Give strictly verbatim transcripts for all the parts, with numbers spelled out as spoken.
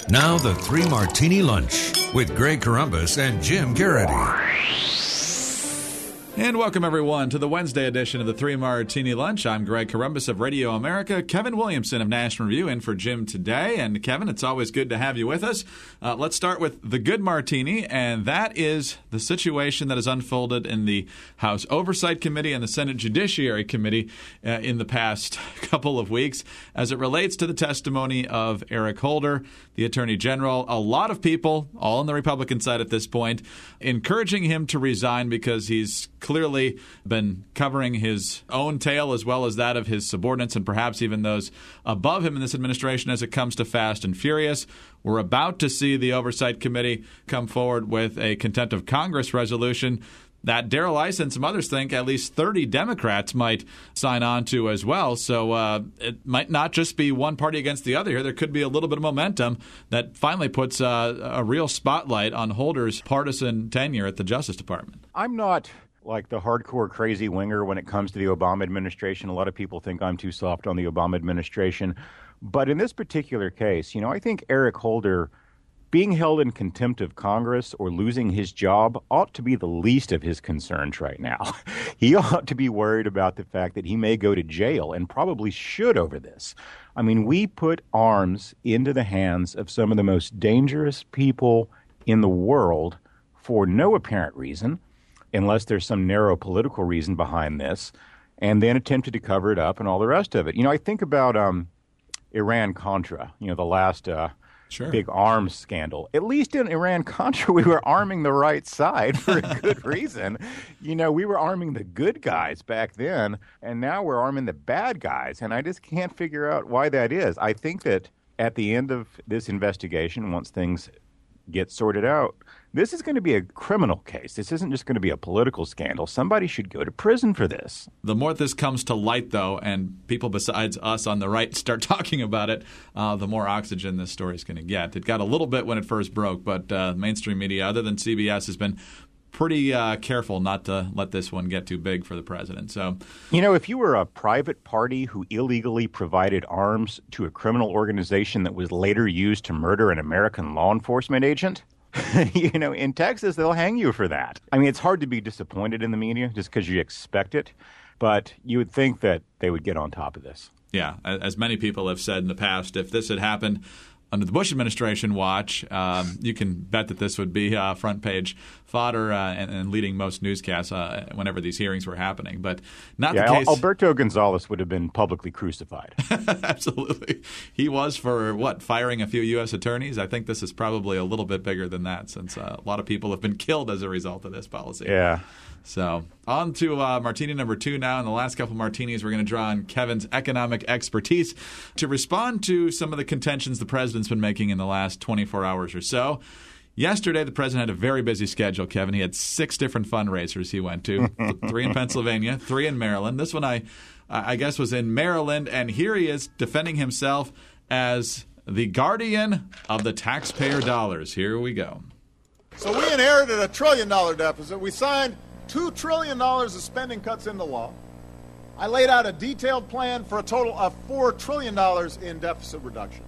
Now the Three Martini Lunch with Greg Corombos and Jim Garrity. And welcome, everyone, to the Wednesday edition of the Three Martini Lunch. I'm Greg Corombos of Radio America. Kevin Williamson of National Review in for Jim today. And Kevin, it's always good to have you with us. Uh, let's start with the good martini, and that is the situation that has unfolded in the House Oversight Committee and the Senate Judiciary Committee uh, in the past couple of weeks as it relates to the testimony of Eric Holder, the Attorney General. A lot of people, all on the Republican side at this point, encouraging him to resign because he's clearly been covering his own tail as well as that of his subordinates and perhaps even those above him in this administration as it comes to Fast and Furious. We're about to see the Oversight Committee come forward with a contempt of Congress resolution that Darrell Issa and some others think at least thirty Democrats might sign on to as well. So uh, it might not just be one party against the other here. There could be a little bit of momentum that finally puts uh, a real spotlight on Holder's partisan tenure at the Justice Department. I'm not like the hardcore crazy winger when it comes to the Obama administration. A lot of people think I'm too soft on the Obama administration. But in this particular case, you know, I think Eric Holder being held in contempt of Congress or losing his job ought to be the least of his concerns right now. He ought to be worried about the fact that he may go to jail and probably should over this. I mean, we put arms into the hands of some of the most dangerous people in the world for no apparent reason, unless there's some narrow political reason behind this, and then attempted to cover it up and all the rest of it. You know, I think about um, Iran-Contra, you know, the last uh, sure. big arms scandal. At least in Iran-Contra, we were arming the right side for a good reason. You know, we were arming the good guys back then, and now we're arming the bad guys, and I just can't figure out why that is. I think that at the end of this investigation, once things get sorted out, this is going to be a criminal case. This isn't just going to be a political scandal. Somebody should go to prison for this. The more this comes to light, though, and people besides us on the right start talking about it, uh, the more oxygen this story is going to get. It got a little bit when it first broke, but uh, mainstream media, other than C B S, has been pretty uh, careful not to let this one get too big for the president. So, you know, if you were a private party who illegally provided arms to a criminal organization that was later used to murder an American law enforcement agent, you know, in Texas, they'll hang you for that. I mean, it's hard to be disappointed in the media just because you expect it, but you would think that they would get on top of this. Yeah, as many people have said in the past, if this had happened under the Bush administration watch, um, you can bet that this would be uh, front page fodder uh, and, and leading most newscasts uh, whenever these hearings were happening. But not yeah, the case. Alberto Gonzales would have been publicly crucified. Absolutely. He was for, what, firing a few U S attorneys? I think this is probably a little bit bigger than that since uh, a lot of people have been killed as a result of this policy. Yeah. So on to uh, martini number two now. In the last couple martinis, we're going to draw on Kevin's economic expertise to respond to some of the contentions the president's been making in the last twenty-four hours or so. Yesterday, the president had a very busy schedule, Kevin. He had six different fundraisers he went to, three in Pennsylvania, three in Maryland. This one, I, I guess, was in Maryland, and here he is defending himself as the guardian of the taxpayer dollars. Here we go. So we inherited a trillion-dollar deficit. We signed two trillion dollars of spending cuts into law. I laid out a detailed plan for a total of four trillion dollars in deficit reduction.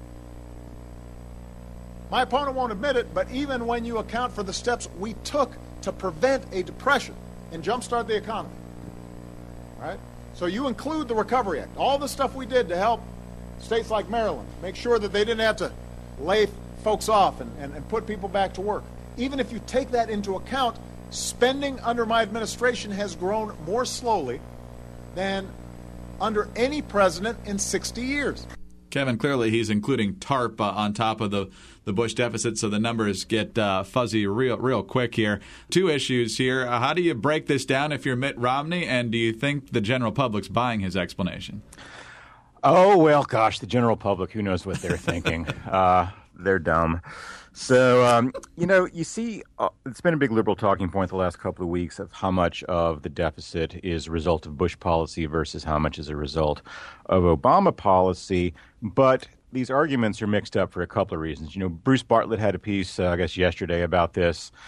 My opponent won't admit it, but even when you account for the steps we took to prevent a depression and jumpstart the economy, right? So you include the Recovery Act, all the stuff we did to help states like Maryland, make sure that they didn't have to lay folks off and, and, and put people back to work. Even if you take that into account, spending under my administration has grown more slowly than under any president in sixty years. Kevin, clearly he's including TARP uh, on top of the, the Bush deficit, so the numbers get uh, fuzzy real real quick here. Two issues here. Uh, how do you break this down if you're Mitt Romney, and do you think the general public's buying his explanation? Oh, well, gosh, the general public, who knows what they're thinking. uh, they're dumb. So, um, you know, you see, uh, it's been a big liberal talking point the last couple of weeks of how much of the deficit is a result of Bush policy versus how much is a result of Obama policy. But these arguments are mixed up for a couple of reasons. You know, Bruce Bartlett had a piece, uh, I guess, yesterday about this.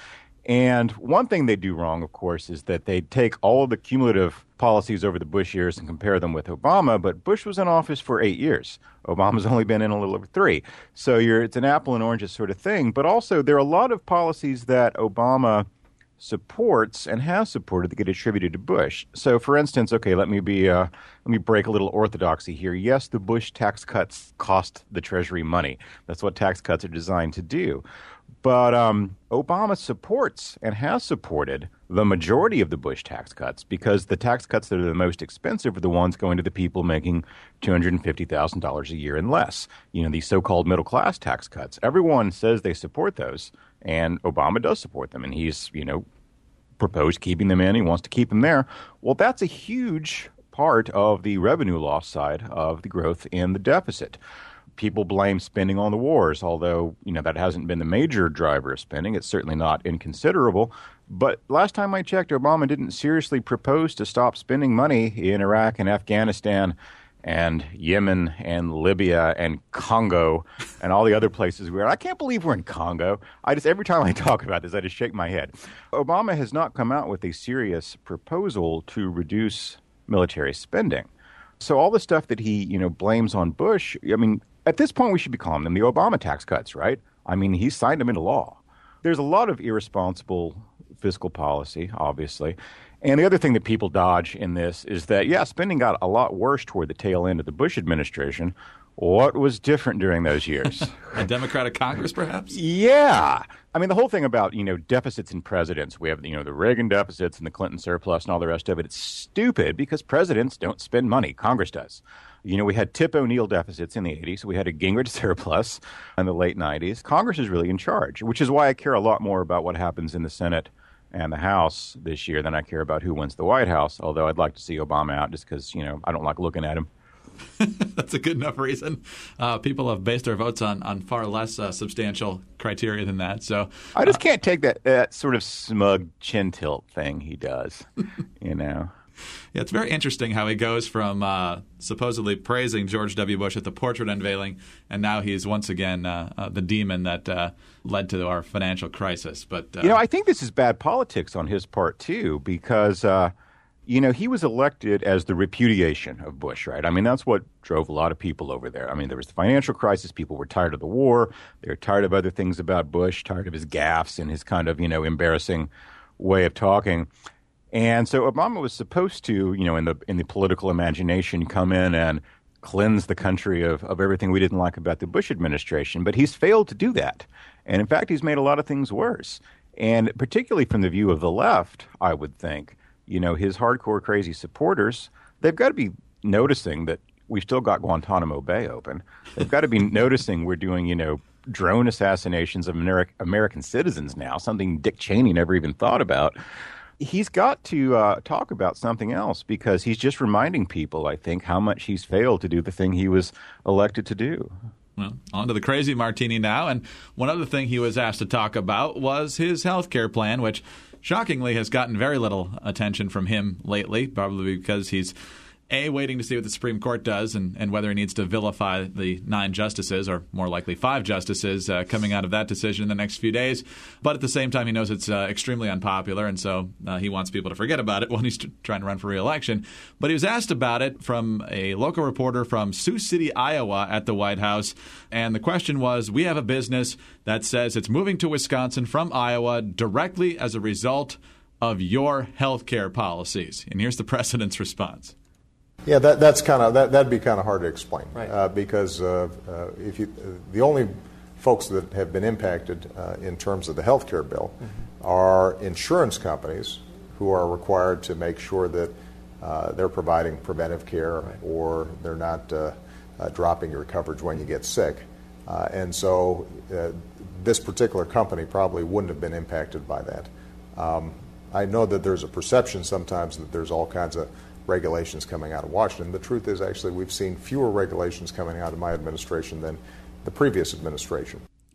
And one thing they do wrong, of course, is that they take all of the cumulative policies over the Bush years and compare them with Obama, but Bush was in office for eight years. Obama's only been in a little over three. So you're, it's an apple and oranges sort of thing. But also there are a lot of policies that Obama supports and has supported that get attributed to Bush. So, for instance, okay, let me be uh, let me break a little orthodoxy here. Yes, the Bush tax cuts cost the Treasury money. That's what tax cuts are designed to do. But um, Obama supports and has supported the majority of the Bush tax cuts because the tax cuts that are the most expensive are the ones going to the people making two hundred fifty thousand dollars a year and less. You know, these so-called middle-class tax cuts. Everyone says they support those. And Obama does support them, and he's, you know, proposed keeping them in. He wants to keep them there. Well, that's a huge part of the revenue loss side of the growth in the deficit. People blame spending on the wars, although, you know, that hasn't been the major driver of spending. It's certainly not inconsiderable. But last time I checked, Obama didn't seriously propose to stop spending money in Iraq and Afghanistan and Yemen and Libya and Congo and all the other places we're at. I can't believe we're in Congo. I just every time I talk about this, I just shake my head. Obama has not come out with a serious proposal to reduce military spending. So all the stuff that he, you know, blames on Bush, I mean, at this point we should be calling them the Obama tax cuts, right? I mean, he signed them into law. There's a lot of irresponsible fiscal policy, obviously. And the other thing that people dodge in this is that, yeah, spending got a lot worse toward the tail end of the Bush administration. What was different during those years? A Democratic Congress, perhaps? Yeah. I mean, the whole thing about, you know, deficits in presidents, we have, you know, the Reagan deficits and the Clinton surplus and all the rest of it. It's stupid because presidents don't spend money. Congress does. You know, we had Tip O'Neill deficits in the eighties. We had a Gingrich surplus in the late nineties. Congress is really in charge, which is why I care a lot more about what happens in the Senate and the House this year than I care about who wins the White House, although I'd like to see Obama out just because, you know, I don't like looking at him. That's a good enough reason. Uh, people have based their votes on, on far less uh, substantial criteria than that. So I just uh, can't take that, that sort of smug chin tilt thing he does, you know. Yeah, it's very interesting how he goes from uh, supposedly praising George W. Bush at the portrait unveiling, and now he's once again uh, uh, the demon that uh, led to our financial crisis. But uh, you know, I think this is bad politics on his part too, because uh, you know he was elected as the repudiation of Bush, right? I mean, that's what drove a lot of people over there. I mean, there was the financial crisis; people were tired of the war, they were tired of other things about Bush, tired of his gaffes and his kind of you know embarrassing way of talking. And so Obama was supposed to, you know, in the in the political imagination, come in and cleanse the country of, of everything we didn't like about the Bush administration. But he's failed to do that. And in fact, he's made a lot of things worse. And particularly from the view of the left, I would think, you know, his hardcore crazy supporters, they've got to be noticing that we've still got Guantanamo Bay open. They've got to be noticing we're doing, you know, drone assassinations of Ameri- American citizens now, something Dick Cheney never even thought about. He's got to uh, talk about something else because he's just reminding people, I think, how much he's failed to do the thing he was elected to do. Well, on to the crazy martini now. And one other thing he was asked to talk about was his health care plan, which shockingly has gotten very little attention from him lately, probably because he's A, waiting to see what the Supreme Court does and, and whether he needs to vilify the nine justices, or more likely five justices, uh, coming out of that decision in the next few days. But at the same time, he knows it's uh, extremely unpopular, and so uh, he wants people to forget about it when he's t- trying to run for re-election. But he was asked about it from a local reporter from Sioux City, Iowa at the White House. And the question was, we have a business that says it's moving to Wisconsin from Iowa directly as a result of your health care policies. And here's the president's response. Yeah, that, that's kind of that. That'd be kind of hard to explain, right. uh, because uh, uh, if you, uh, the only folks that have been impacted uh, in terms of the health care bill mm-hmm. are insurance companies who are required to make sure that uh, they're providing preventive care right. or they're not uh, uh, dropping your coverage when you get sick, uh, and so uh, this particular company probably wouldn't have been impacted by that. Um, I know that there's a perception sometimes that there's all kinds of regulations coming out of Washington. The truth is, actually, we've seen fewer regulations coming out of my administration than the previous administration.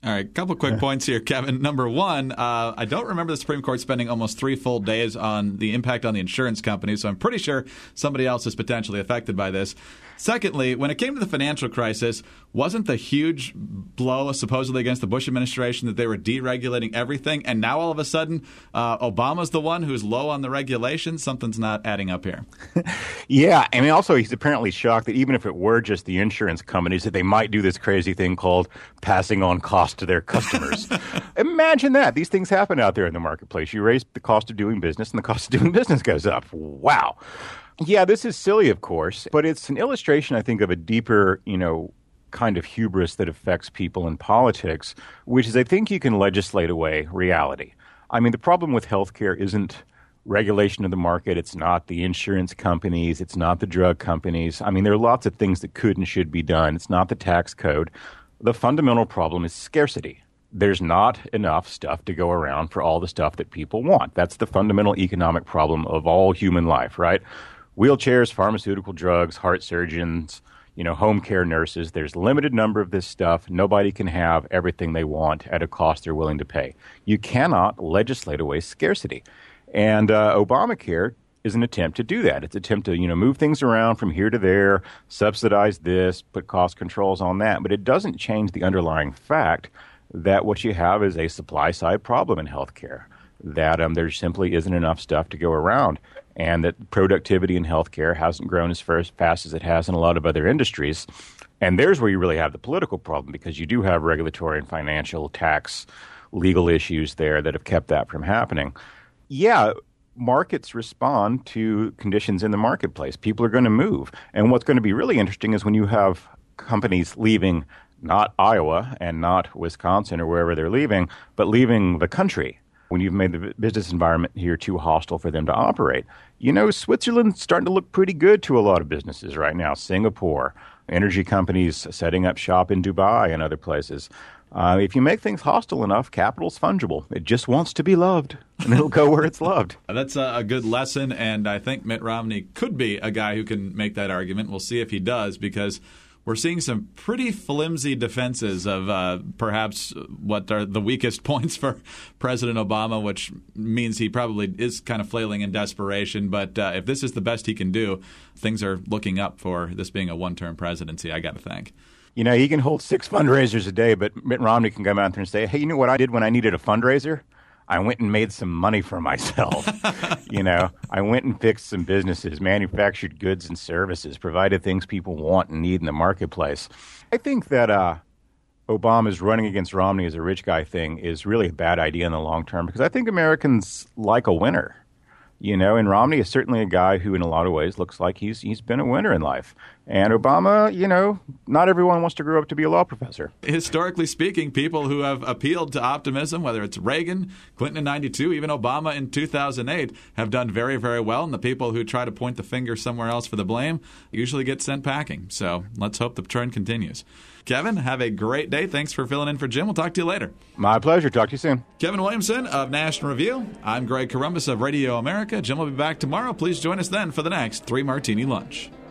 All right, a couple quick points here, Kevin. Number one, uh, I don't remember the Supreme Court spending almost three full days on the impact on the insurance companies, so I'm pretty sure somebody else is potentially affected by this. Secondly, when it came to the financial crisis, wasn't the huge blow supposedly against the Bush administration that they were deregulating everything, and now all of a sudden uh, Obama's the one who's low on the regulations? Something's not adding up here. Yeah, I mean, also he's apparently shocked that even if it were just the insurance companies, that they might do this crazy thing called passing on costs to their customers. Imagine that. These things happen out there in the marketplace. You raise the cost of doing business, and the cost of doing business goes up. Wow. Yeah, this is silly, of course, but it's an illustration, I think, of a deeper, you know, kind of hubris that affects people in politics, which is I think you can legislate away reality. I mean, the problem with healthcare isn't regulation of the market. It's not the insurance companies. It's not the drug companies. I mean, there are lots of things that could and should be done. It's not the tax code. The fundamental problem is scarcity. There's not enough stuff to go around for all the stuff that people want. That's the fundamental economic problem of all human life, right? Wheelchairs, pharmaceutical drugs, heart surgeons, you know, home care nurses. There's a limited number of this stuff. Nobody can have everything they want at a cost they're willing to pay. You cannot legislate away scarcity. And uh, Obamacare is an attempt to do that. It's an attempt to, you know, move things around from here to there, subsidize this, put cost controls on that. But it doesn't change the underlying fact that what you have is a supply-side problem in healthcare, that um, there simply isn't enough stuff to go around, and that productivity in healthcare hasn't grown as fast as it has in a lot of other industries. And there's where you really have the political problem, because you do have regulatory and financial, tax, legal issues there that have kept that from happening. Yeah, markets respond to conditions in the marketplace. People are going to move. And what's going to be really interesting is when you have companies leaving not Iowa and not Wisconsin or wherever they're leaving, but leaving the country, when you've made the business environment here too hostile for them to operate. You know, Switzerland's starting to look pretty good to a lot of businesses right now. Singapore, energy companies setting up shop in Dubai and other places. Uh, if you make things hostile enough, capital's fungible. It just wants to be loved, and it'll go where it's loved. That's a, a good lesson, and I think Mitt Romney could be a guy who can make that argument. We'll see if he does, because we're seeing some pretty flimsy defenses of uh, perhaps what are the weakest points for President Obama, which means he probably is kind of flailing in desperation. But uh, if this is the best he can do, things are looking up for this being a one-term presidency, I got to think. You know, he can hold six fundraisers a day, but Mitt Romney can come out there and say, hey, you know what I did when I needed a fundraiser? I went and made some money for myself. You know, I went and fixed some businesses, manufactured goods and services, provided things people want and need in the marketplace. I think that uh, Obama's running against Romney as a rich guy thing is really a bad idea in the long term, because I think Americans like a winner. You know, and Romney is certainly a guy who in a lot of ways looks like he's he's been a winner in life. And Obama, you know, not everyone wants to grow up to be a law professor. Historically speaking, people who have appealed to optimism, whether it's Reagan, Clinton in ninety-two, even Obama in two thousand eight, have done very, very well. And the people who try to point the finger somewhere else for the blame usually get sent packing. So let's hope the trend continues. Kevin, have a great day. Thanks for filling in for Jim. We'll talk to you later. My pleasure. Talk to you soon. Kevin Williamson of National Review. I'm Greg Corombos of Radio America. Jim will be back tomorrow. Please join us then for the next Three Martini Lunch.